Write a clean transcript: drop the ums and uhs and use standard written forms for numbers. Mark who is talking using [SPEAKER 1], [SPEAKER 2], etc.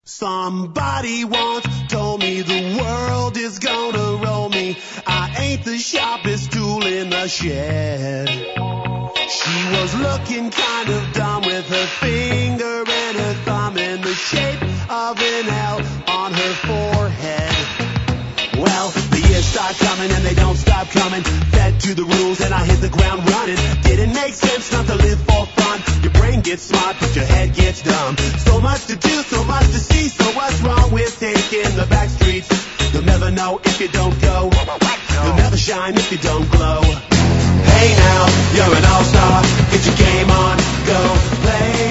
[SPEAKER 1] Somebody once told me the world is gonna roll me. I ain't the sharpest tool in the shed. She was looking kind of dumb with her finger and her thumb in the shape of an L on her forehead. Well, the years start coming and they don't stop coming. Fed to the rules and I hit the ground running. Didn't make sense not to live for fun. Your brain gets smart but your head gets dumb. So much to do, so much to see. So what's wrong with taking the back streets? You'll never know if you don't go. You'll never shine if you don't glow. Hey now, you're an all-star. Get your game on, go play.